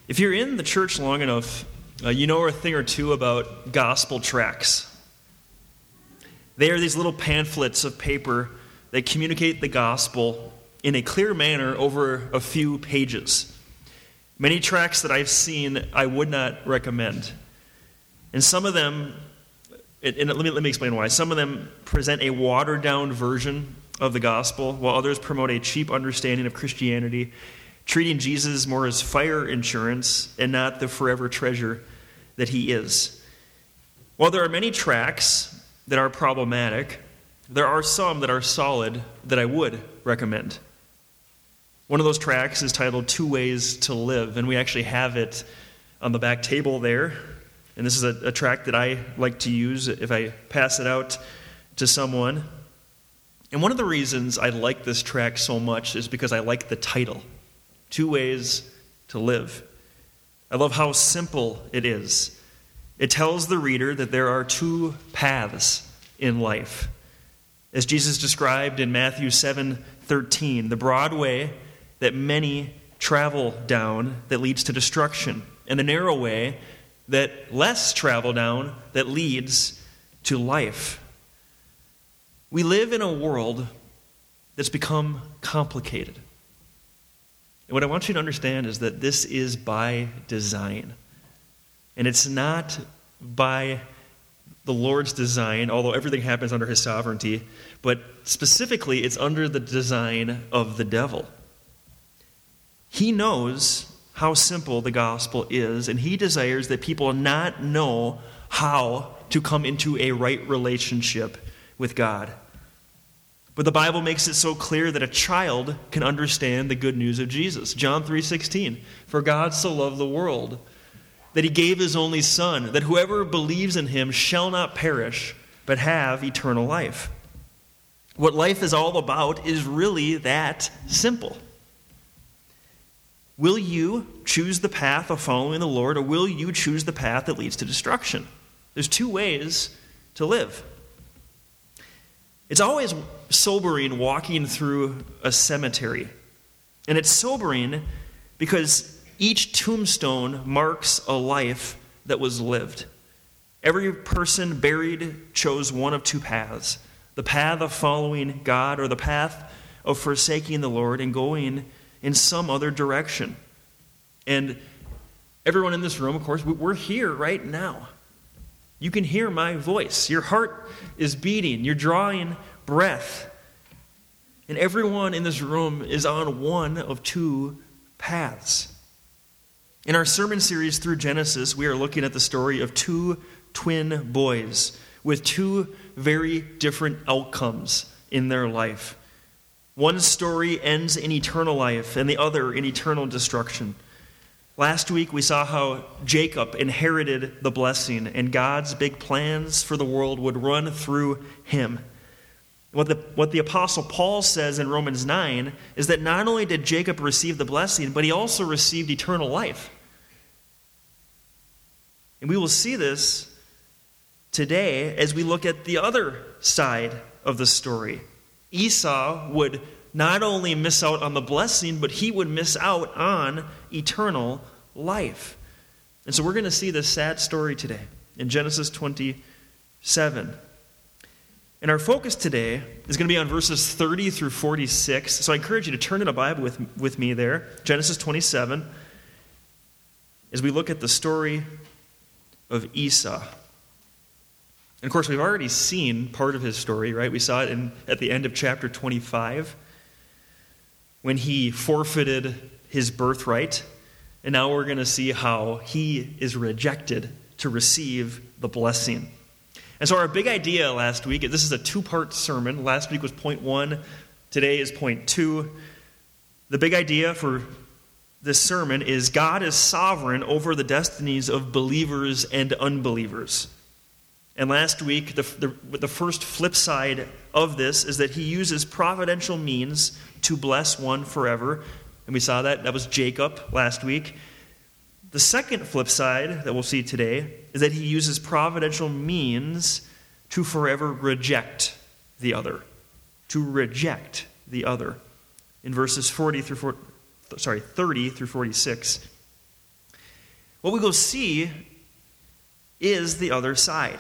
If you're in the church long enough, you know a thing or two about gospel tracts. They are these little pamphlets of paper that communicate the gospel in a clear manner over a few pages. Many tracts that I've seen, I would not recommend. And some of them, and let me explain why. Some of them present a watered-down version of the gospel, while others promote a cheap understanding of Christianity, treating Jesus more as fire insurance and not the forever treasure that he is. While there are many tracts that are problematic, there are some that are solid that I would recommend. One of those tracts is titled 2 Ways to Live, and we actually have it on the back table there. And this is a tract that I like to use if I pass it out to someone. And one of the reasons I like this tract so much is because I like the title, 2 Ways to Live. I love how simple it is. It tells the reader that there are 2 paths in life. As Jesus described in Matthew 7:13, the broad way that many travel down that leads to destruction, and the narrow way that less travel down that leads to life. We live in a world that's become complicated. And what I want you to understand is that this is by design. And it's not by the Lord's design, although everything happens under his sovereignty, but specifically it's under the design of the devil. He knows how simple the gospel is, and he desires that people not know how to come into a right relationship with God. But the Bible makes it so clear that a child can understand the good news of Jesus. John 3:16, for God so loved the world that he gave his only Son, that whoever believes in him shall not perish, but have eternal life. What life is all about is really that simple. Will you choose the path of following the Lord, or will you choose the path that leads to destruction? There's 2 ways to live. It's always sobering walking through a cemetery. And it's sobering because each tombstone marks a life that was lived. Every person buried chose one of 2 paths. The path of following God, or the path of forsaking the Lord and going in some other direction. And everyone in this room, of course, we're here right now. You can hear my voice. Your heart is beating. You're drawing breath. And everyone in this room is on one of 2 paths. In our sermon series through Genesis, we are looking at the story of 2 twin boys with 2 very different outcomes in their life. One story ends in eternal life, and the other in eternal destruction. Last week, we saw how Jacob inherited the blessing, and God's big plans for the world would run through him. What the Apostle Paul says in Romans 9 is that not only did Jacob receive the blessing, but he also received eternal life. And we will see this today as we look at the other side of the story. Esau would not only miss out on the blessing, but he would miss out on eternal life. And so we're going to see this sad story today in Genesis 27. And our focus today is going to be on verses 30 through 46. So I encourage you to turn in a Bible with me there, Genesis 27, as we look at the story of Esau. And of course, we've already seen part of his story, right? We saw it at the end of chapter 25 when he forfeited his birthright. And now we're going to see how he is rejected to receive the blessing. And so our big idea last week, this is a 2-part sermon. Last week was point 1. Today is point 2. The big idea for this sermon is God is sovereign over the destinies of believers and unbelievers. And last week, the first flip side of this is that he uses providential means to bless one forever. And we saw that. That was Jacob last week. The second flip side that we'll see today is that he uses providential means to forever reject the other. To reject the other. In verses 30 through 46. what we go see is the other side.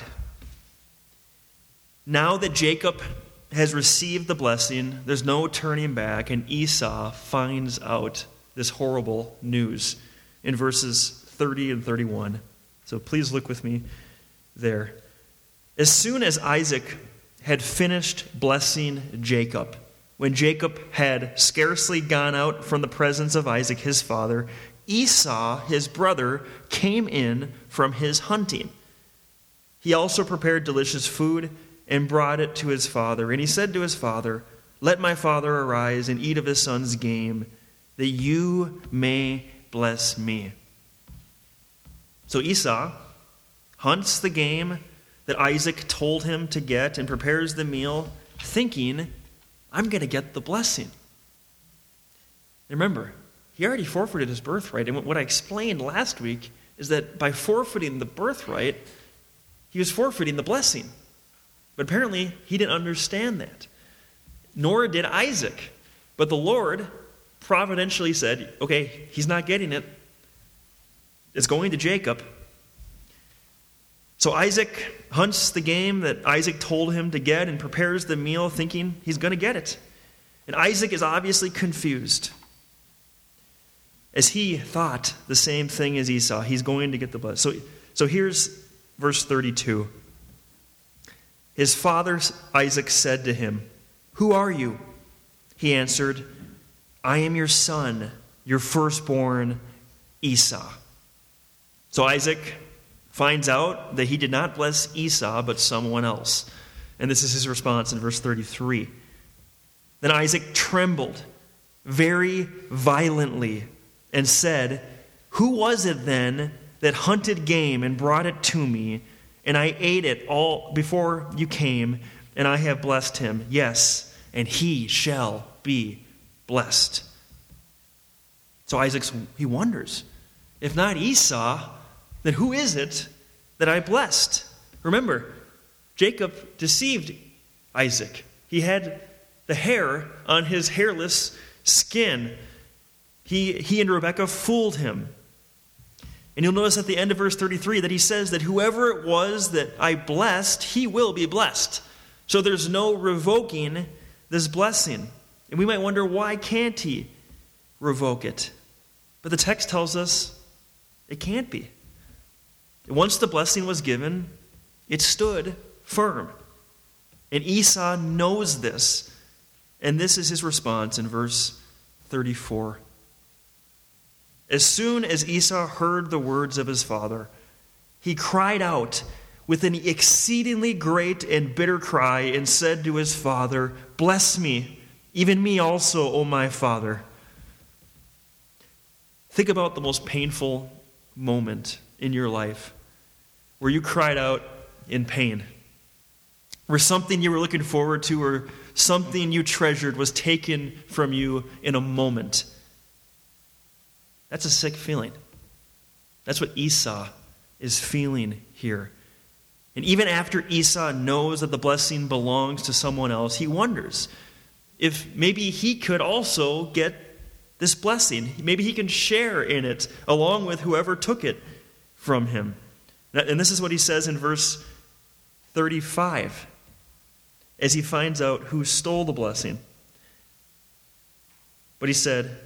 Now that Jacob has received the blessing, there's no turning back, and Esau finds out this horrible news in verses 30 and 31. So please look with me there. As soon as Isaac had finished blessing Jacob, when Jacob had scarcely gone out from the presence of Isaac his father, Esau, his brother, came in from his hunting. He also prepared delicious food and brought it to his father. And he said to his father, "Let my father arise and eat of his son's game, that you may bless me." So Esau hunts the game that Isaac told him to get and prepares the meal, thinking, I'm going to get the blessing. And remember, he already forfeited his birthright. And what I explained last week is that by forfeiting the birthright, he was forfeiting the blessing. But apparently, he didn't understand that. Nor did Isaac. But the Lord providentially said, okay, he's not getting it. It's going to Jacob. So Isaac hunts the game that Isaac told him to get and prepares the meal thinking he's going to get it. And Isaac is obviously confused, as he thought the same thing as Esau. He's going to get the blessing. So here's verse 32. His father Isaac said to him, "Who are you?" He answered, "I am your son, your firstborn, Esau." So Isaac finds out that he did not bless Esau, but someone else. And this is his response in verse 33. Then Isaac trembled very violently and said, "Who was it then that hunted game and brought it to me, and I ate it all before you came, and I have blessed him? Yes, and he shall be blessed." So Isaac, he wonders, if not Esau, then who is it that I blessed? Remember, Jacob deceived Isaac. He had the hair on his hairless skin. He and Rebekah fooled him. And you'll notice at the end of verse 33 that he says that whoever it was that I blessed, he will be blessed. So there's no revoking this blessing. And we might wonder, why can't he revoke it? But the text tells us it can't be. Once the blessing was given, it stood firm. And Esau knows this. And this is his response in verse 34. As soon as Esau heard the words of his father, he cried out with an exceedingly great and bitter cry and said to his father, "Bless me, even me also, O my father." Think about the most painful moment in your life where you cried out in pain, where something you were looking forward to or something you treasured was taken from you in a moment. That's a sick feeling. That's what Esau is feeling here. And even after Esau knows that the blessing belongs to someone else, he wonders if maybe he could also get this blessing. Maybe he can share in it along with whoever took it from him. And this is what he says in verse 35 as he finds out who stole the blessing. But he said,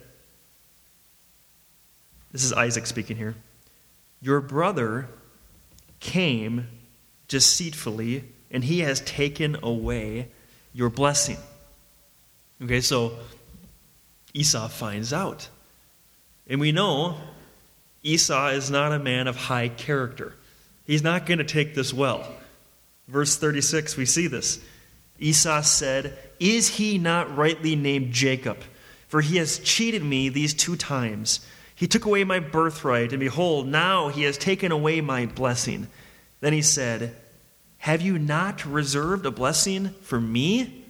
this is Isaac speaking here, "Your brother came deceitfully, and he has taken away your blessing." Okay, so Esau finds out. And we know Esau is not a man of high character. He's not going to take this well. Verse 36, we see this. Esau said, "Is he not rightly named Jacob? For he has cheated me these 2 times. He took away my birthright, and behold, now he has taken away my blessing." Then he said, "Have you not reserved a blessing for me?"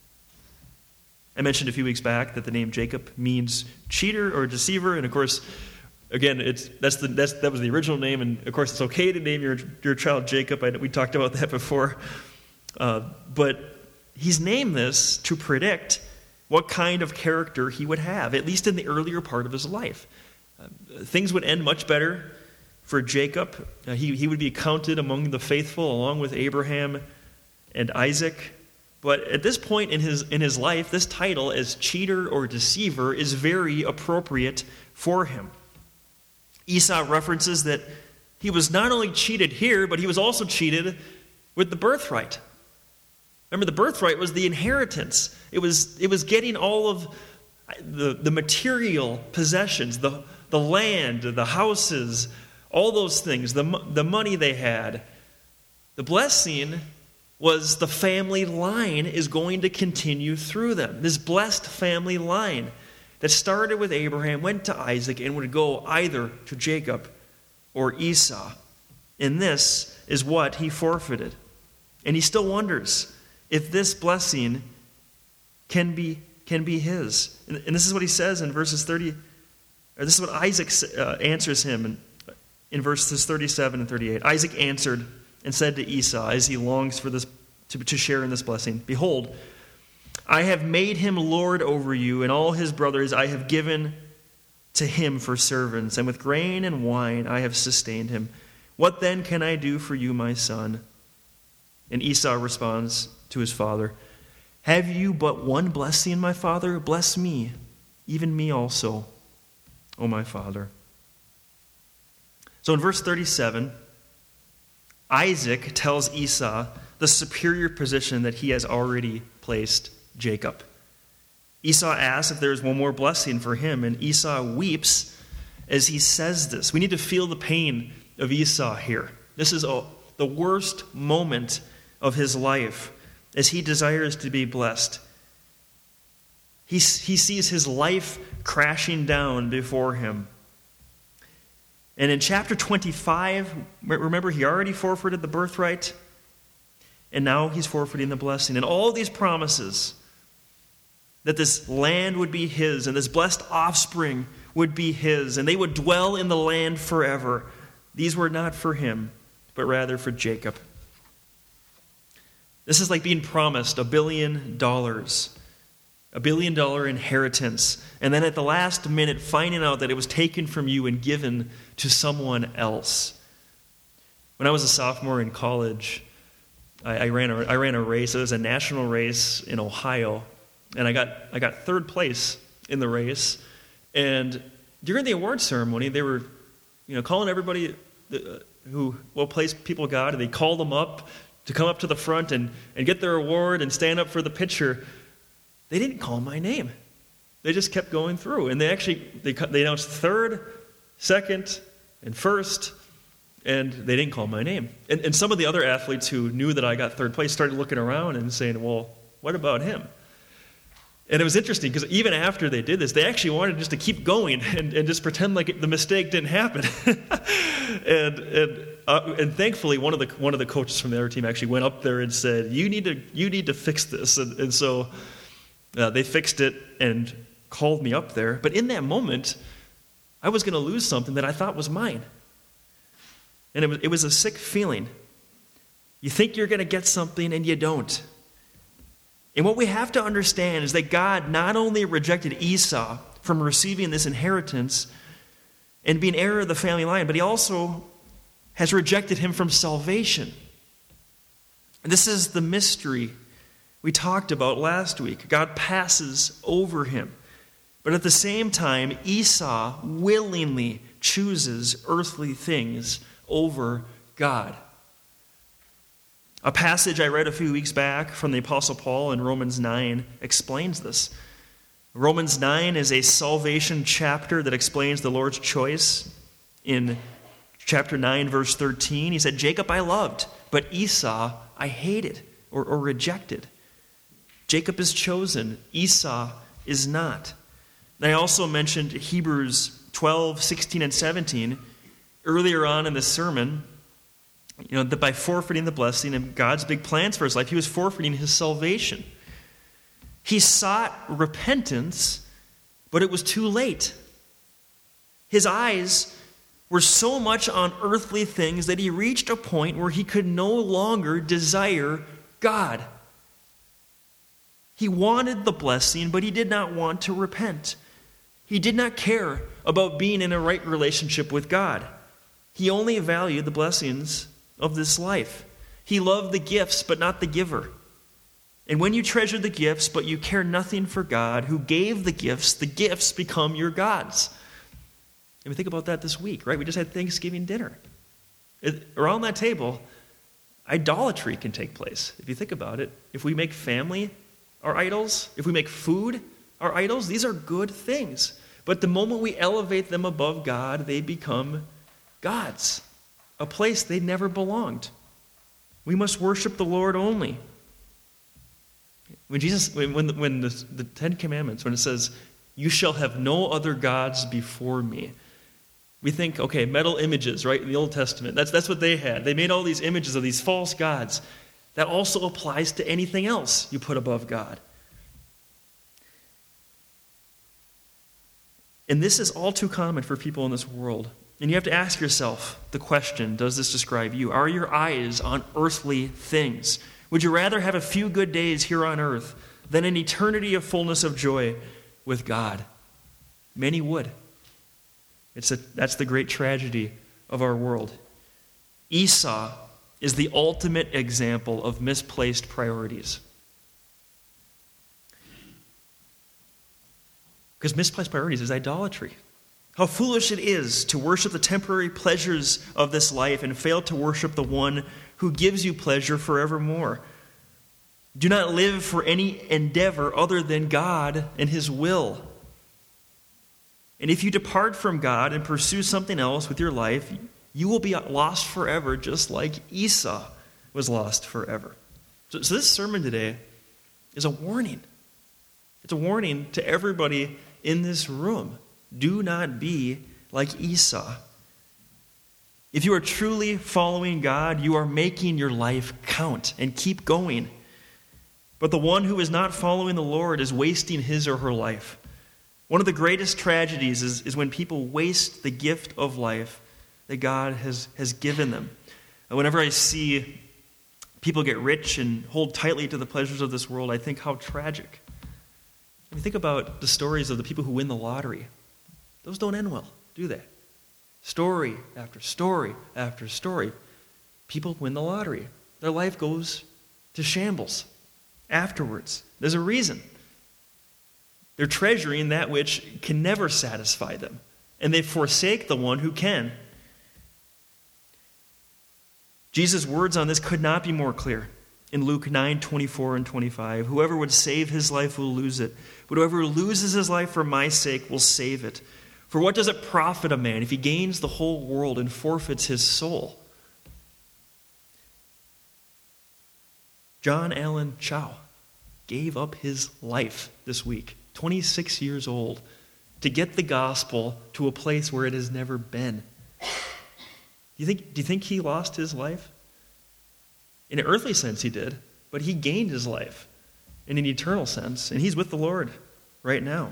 I mentioned a few weeks back that the name Jacob means cheater or deceiver, and of course, again, that was the original name, and of course, it's okay to name your child Jacob. We talked about that before, but he's named this to predict what kind of character he would have, at least in the earlier part of his life. Things would end much better for Jacob. He would be counted among the faithful along with Abraham and Isaac. But at this point in his life, this title as cheater or deceiver is very appropriate for him. Esau references that he was not only cheated here, but he was also cheated with the birthright. Remember, the birthright was the inheritance. It was getting all of the material possessions, the land, the houses, all those things, the money they had. The blessing was the family line is going to continue through them. This blessed family line that started with Abraham, went to Isaac, and would go either to Jacob or Esau. And this is what he forfeited. And he still wonders if this blessing can be his. And this is what he says in verses 30, or this is what Isaac answers him in verses 37 and 38. Isaac answered and said to Esau, as he longs for this to share in this blessing, "Behold, I have made him lord over you, and all his brothers I have given to him for servants, and with grain and wine I have sustained him. What then can I do for you, my son?" And Esau responds to his father, "Have you but one blessing, my father? Bless me, even me also, O my father." So in verse 37, Isaac tells Esau the superior position that he has already placed Jacob. Esau asks if there is one more blessing for him, and Esau weeps as he says this. We need to feel the pain of Esau here. This is the worst moment of his life as he desires to be blessed. He sees his life crashing down before him. And in chapter 25, remember, he already forfeited the birthright, and now he's forfeiting the blessing. And all these promises that this land would be his, and this blessed offspring would be his, and they would dwell in the land forever, these were not for him, but rather for Jacob. This is like being promised $1 billion, $1 billion inheritance, and then at the last minute finding out that it was taken from you and given to someone else. When I was a sophomore in college, I ran a race. It was a national race in Ohio, and I got third place in the race. And during the award ceremony, they were, calling everybody who what place people got, and they called them up to come up to the front and get their award and stand up for the picture. They didn't call my name. They just kept going through, and they announced third, second, and first. And they didn't call my name. And some of the other athletes who knew that I got third place started looking around and saying, "Well, what about him?" And it was interesting because even after they did this, they actually wanted just to keep going and just pretend like the mistake didn't happen. and thankfully, one of the coaches from the other team actually went up there and said, "You need to fix this." And so they fixed it and called me up there. But in that moment, I was going to lose something that I thought was mine. And it was a sick feeling. You think you're going to get something and you don't. And what we have to understand is that God not only rejected Esau from receiving this inheritance and being heir of the family line, but he also has rejected him from salvation. And this is the mystery we talked about last week. God passes over him. But at the same time, Esau willingly chooses earthly things over God. A passage I read a few weeks back from the Apostle Paul in Romans 9 explains this. Romans 9 is a salvation chapter that explains the Lord's choice. In chapter 9, verse 13, he said, "Jacob I loved, but Esau I hated," or rejected. Jacob is chosen, Esau is not. And I also mentioned Hebrews 12, 16, and 17 earlier on in the sermon, that by forfeiting the blessing and God's big plans for his life, he was forfeiting his salvation. He sought repentance, but it was too late. His eyes were so much on earthly things that he reached a point where he could no longer desire God. He wanted the blessing, but he did not want to repent. He did not care about being in a right relationship with God. He only valued the blessings of this life. He loved the gifts, but not the giver. And when you treasure the gifts, but you care nothing for God, who gave the gifts become your gods. And we think about that this week, right? We just had Thanksgiving dinner. Around that table, idolatry can take place, if you think about it. If we make family our idols, if we make food our idols, these are good things. But the moment we elevate them above God, they become gods, a place they never belonged. We must worship the Lord only. When the Ten Commandments, when it says, "You shall have no other gods before me," we think, okay, metal images, right, in the Old Testament. That's what they had. They made all these images of these false gods. That also applies to anything else you put above God. And this is all too common for people in this world. And you have to ask yourself the question, does this describe you? Are your eyes on earthly things? Would you rather have a few good days here on earth than an eternity of fullness of joy with God? Many would. That's the great tragedy of our world. Esau is the ultimate example of misplaced priorities. Because misplaced priorities is idolatry. How foolish it is to worship the temporary pleasures of this life and fail to worship the one who gives you pleasure forevermore. Do not live for any endeavor other than God and His will. And if you depart from God and pursue something else with your life, you will be lost forever, just like Esau was lost forever. So this sermon today is a warning. It's a warning to everybody in this room. Do not be like Esau. If you are truly following God, you are making your life count and keep going. But the one who is not following the Lord is wasting his or her life. One of the greatest tragedies is when people waste the gift of life that God has given them. Whenever I see people get rich and hold tightly to the pleasures of this world, I think how tragic. When you think about the stories of the people who win the lottery, those don't end well, do they? Story after story after story. People win the lottery. Their life goes to shambles afterwards. There's a reason. They're treasuring that which can never satisfy them, and they forsake the one who can. Jesus' words on this could not be more clear. In Luke 9:24 and 25, whoever would save his life will lose it, but whoever loses his life for my sake will save it. For what does it profit a man if he gains the whole world and forfeits his soul? John Allen Chau gave up his life this week, 26 years old, to get the gospel to a place where it has never been. Do you think he lost his life? In an earthly sense, he did, but he gained his life in an eternal sense, and he's with the Lord right now.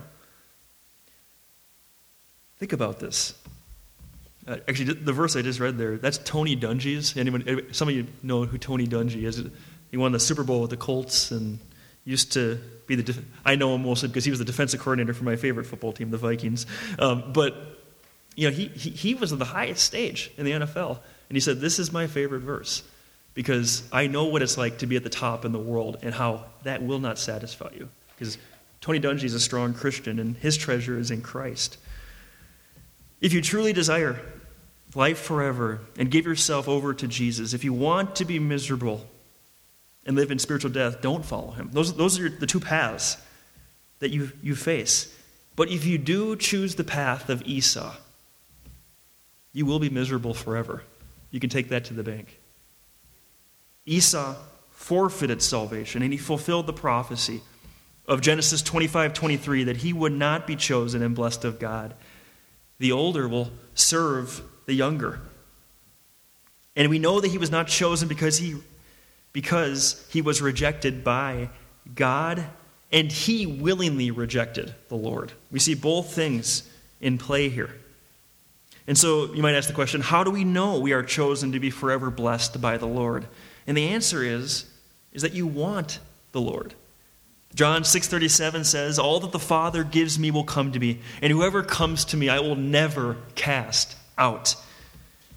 Think about this. Actually, the verse I just read there, that's Tony Dungy's. Some of you know who Tony Dungy is. He won the Super Bowl with the Colts and used to be I know him mostly because he was the defensive coordinator for my favorite football team, the Vikings. But you know, he was at the highest stage in the NFL, and he said, "This is my favorite verse because I know what it's like to be at the top in the world and how that will not satisfy you." Because Tony Dungy is a strong Christian, and his treasure is in Christ. If you truly desire life forever and give yourself over to Jesus, if you want to be miserable and live in spiritual death, don't follow him. Those are the two paths that you face. But if you do choose the path of Esau, you will be miserable forever. You can take that to the bank. Esau forfeited salvation, and he fulfilled the prophecy of Genesis 25:23 that he would not be chosen and blessed of God. The older will serve the younger. And we know that he was not chosen because he was rejected by God, and he willingly rejected the Lord. We see both things in play here. And so you might ask the question, how do we know we are chosen to be forever blessed by the Lord? And the answer is that you want the Lord. John 6:37 says, "All that the Father gives me will come to me, and whoever comes to me I will never cast out."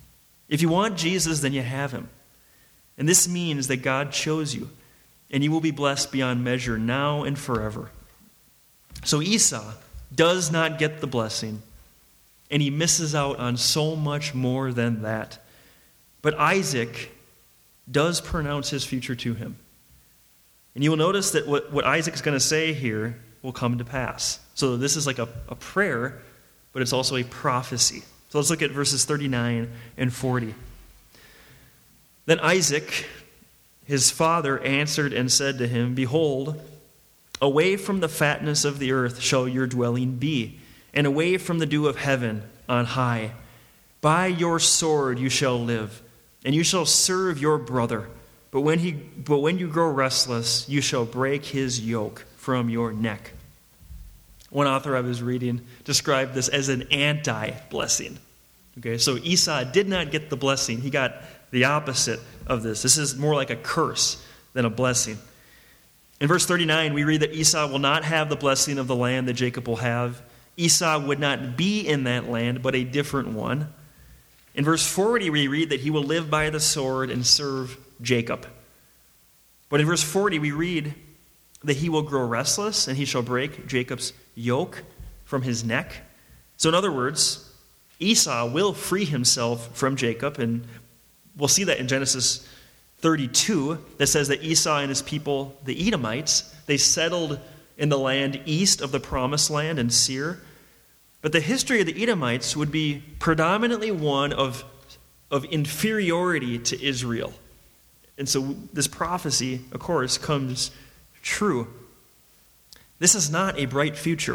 If you want Jesus, then you have him. And this means that God chose you, and you will be blessed beyond measure now and forever. So Esau does not get the blessing, and he misses out on so much more than that. But Isaac does pronounce his future to him. And you will notice that what Isaac's going to say here will come to pass. So this is like a prayer, but it's also a prophecy. So let's look at verses 39 and 40. Then Isaac, his father, answered and said to him, Behold, away from the fatness of the earth shall your dwelling be, and away from the dew of heaven on high. By your sword you shall live, and you shall serve your brother. But when you grow restless, you shall break his yoke from your neck. One author I was reading described this as an anti-blessing. Okay, so Esau did not get the blessing. He got the opposite of this. This is more like a curse than a blessing. In verse 39, we read that Esau will not have the blessing of the land that Jacob will have. Esau would not be in that land, but a different one. In verse 40, we read that he will live by the sword and serve Jacob. But in verse 40, we read that he will grow restless and he shall break Jacob's yoke from his neck. So in other words, Esau will free himself from Jacob, and we'll see that in Genesis 32 that says that Esau and his people, the Edomites, they settled in the land east of the promised land in Seir. But the history of the Edomites would be predominantly one of inferiority to Israel. And so this prophecy, of course, comes true. This is not a bright future.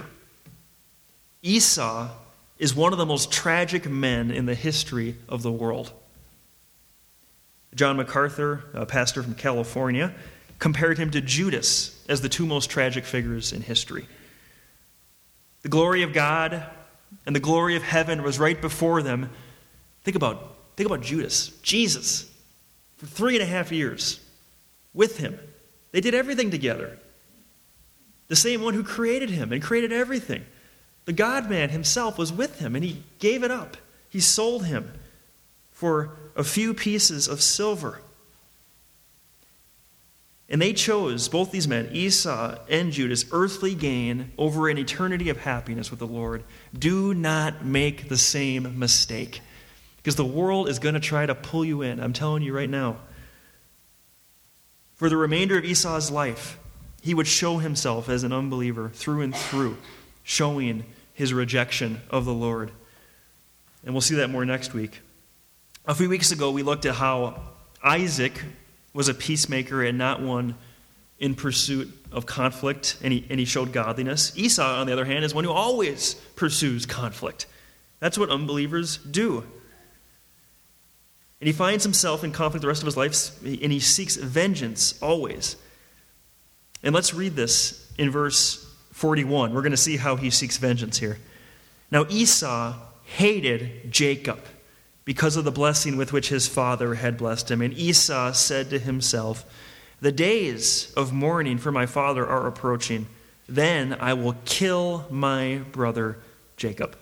Esau is one of the most tragic men in the history of the world. John MacArthur, a pastor from California, compared him to Judas as the two most tragic figures in history. The glory of God and the glory of heaven was right before them. Think about Judas, Jesus, for 3.5 years with him. They did everything together. The same one who created him and created everything. The God-man himself was with him, and he gave it up. He sold him for a few pieces of silver. And they chose, both these men, Esau and Judas, earthly gain over an eternity of happiness with the Lord. Do not make the same mistake, because the world is going to try to pull you in. I'm telling you right now. For the remainder of Esau's life, he would show himself as an unbeliever through and through, showing his rejection of the Lord. And we'll see that more next week. A few weeks ago, we looked at how Isaac was a peacemaker and not one in pursuit of conflict, and he showed godliness. Esau, on the other hand, is one who always pursues conflict. That's what unbelievers do. And he finds himself in conflict the rest of his life, and he seeks vengeance always. And let's read this in verse 41. We're going to see how he seeks vengeance here. Now Esau hated Jacob because of the blessing with which his father had blessed him. And Esau said to himself, The days of mourning for my father are approaching. Then I will kill my brother Jacob.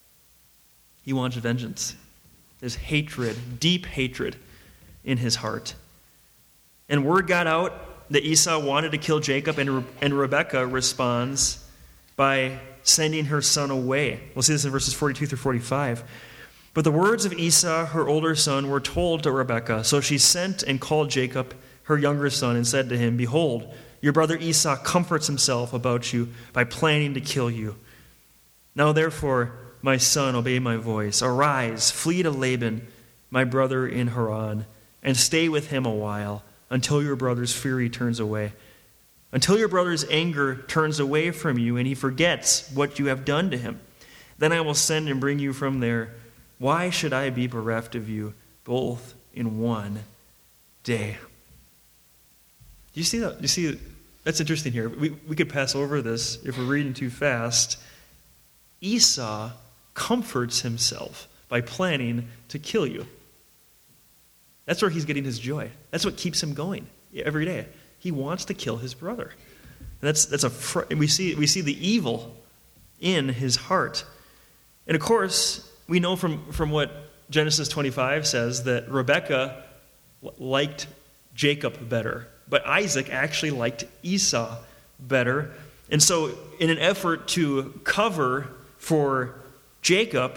He wants vengeance. There's hatred, deep hatred in his heart. And word got out that Esau wanted to kill Jacob, and Rebekah responds by sending her son away. We'll see this in verses 42 through 45. But the words of Esau, her older son, were told to Rebekah. So she sent and called Jacob, her younger son, and said to him, Behold, your brother Esau comforts himself about you by planning to kill you. Now therefore, my son, obey my voice. Arise, flee to Laban, my brother in Haran, and stay with him a while, until your brother's fury turns away. Until your brother's anger turns away from you, and he forgets what you have done to him. Then I will send and bring you from there. Why should I be bereft of you, both in one day? Do you see that? You see, that's interesting here. We could pass over this if we're reading too fast. Esau comforts himself by planning to kill you. That's where he's getting his joy. That's what keeps him going every day. He wants to kill his brother. And we see the evil in his heart. And of course, we know from what Genesis 25 says that Rebekah liked Jacob better, but Isaac actually liked Esau better. And so in an effort to cover for Jacob,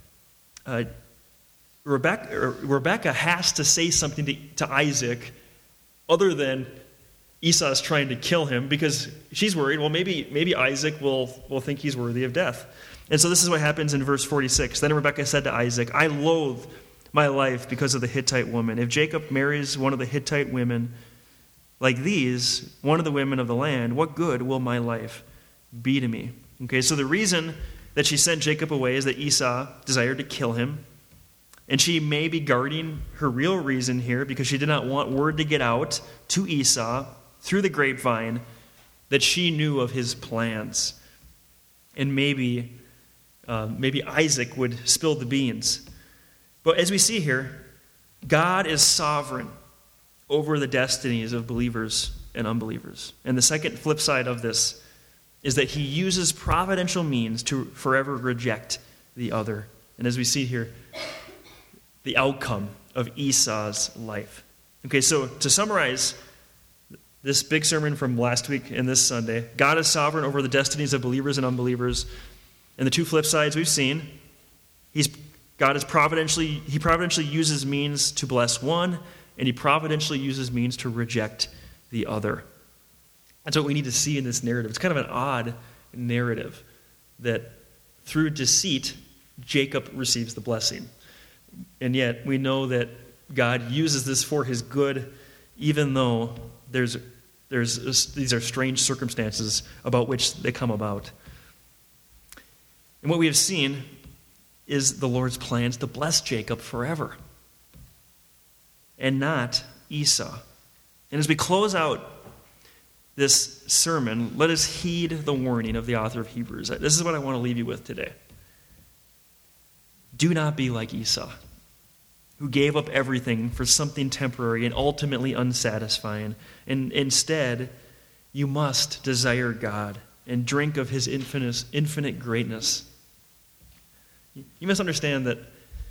Rebekah has to say something to Isaac other than Esau's trying to kill him, because she's worried, well, maybe Isaac will think he's worthy of death. And so this is what happens in verse 46. Then Rebekah said to Isaac, I loathe my life because of the Hittite woman. If Jacob marries one of the Hittite women like these, one of the women of the land, what good will my life be to me? Okay, so the reason that she sent Jacob away is that Esau desired to kill him. And she may be guarding her real reason here because she did not want word to get out to Esau through the grapevine that she knew of his plans. And maybe Isaac would spill the beans. But as we see here, God is sovereign over the destinies of believers and unbelievers. And the second flip side of this is that he uses providential means to forever reject the other. And as we see here, the outcome of Esau's life. Okay, so to summarize this big sermon from last week and this Sunday, God is sovereign over the destinies of believers and unbelievers. And the two flip sides we've seen, God is providentially uses means to bless one, and he providentially uses means to reject the other. That's what we need to see in this narrative. It's kind of an odd narrative that through deceit, Jacob receives the blessing. And yet we know that God uses this for his good, even though these are strange circumstances about which they come about. And what we have seen is the Lord's plans to bless Jacob forever and not Esau. And as we close out this sermon, let us heed the warning of the author of Hebrews. This is what I want to leave you with today. Do not be like Esau, who gave up everything for something temporary and ultimately unsatisfying. And instead, you must desire God and drink of his infinite greatness. You must understand that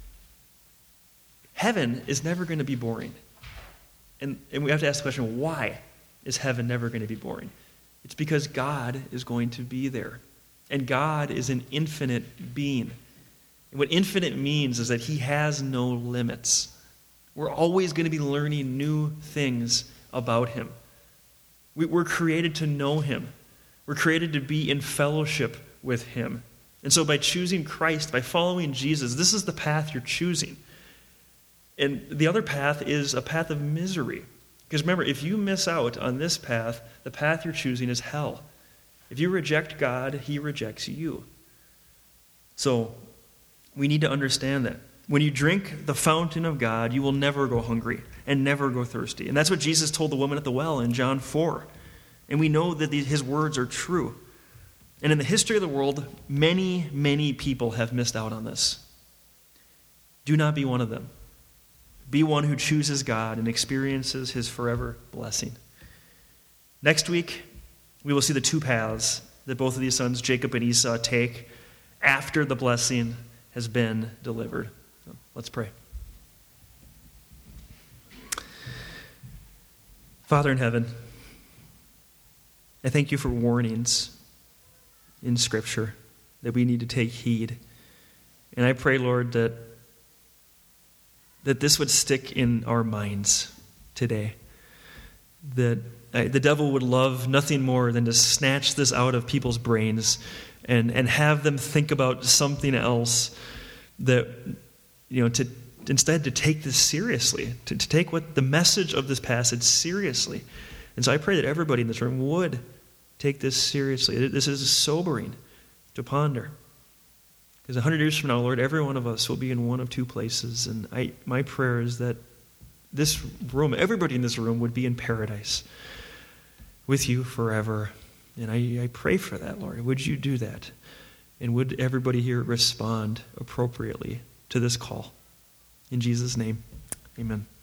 heaven is never going to be boring. And we have to ask the question, why is heaven never going to be boring? It's because God is going to be there. And God is an infinite being. And what infinite means is that he has no limits. We're always going to be learning new things about him. We're created to know him. We're created to be in fellowship with him. And so by choosing Christ, by following Jesus, this is the path you're choosing. And the other path is a path of misery. Because remember, if you miss out on this path, the path you're choosing is hell. If you reject God, he rejects you. So we need to understand that. When you drink the fountain of God, you will never go hungry and never go thirsty. And that's what Jesus told the woman at the well in John 4. And we know that his words are true. And in the history of the world, many, many people have missed out on this. Do not be one of them. Be one who chooses God and experiences his forever blessing. Next week, we will see the two paths that both of these sons, Jacob and Esau, take after the blessing has been delivered. So let's pray. Father in heaven, I thank you for warnings in Scripture that we need to take heed. And I pray, Lord, that this would stick in our minds today. That the devil would love nothing more than to snatch this out of people's brains and have them think about something else, that, instead to take this seriously, to take what the message of this passage seriously. And so I pray that everybody in this room would take this seriously. This is sobering to ponder. Because 100 years from now, Lord, every one of us will be in one of two places. And my prayer is that this room, everybody in this room, would be in paradise with you forever. And I pray for that, Lord. Would you do that? And would everybody here respond appropriately to this call? In Jesus' name, amen.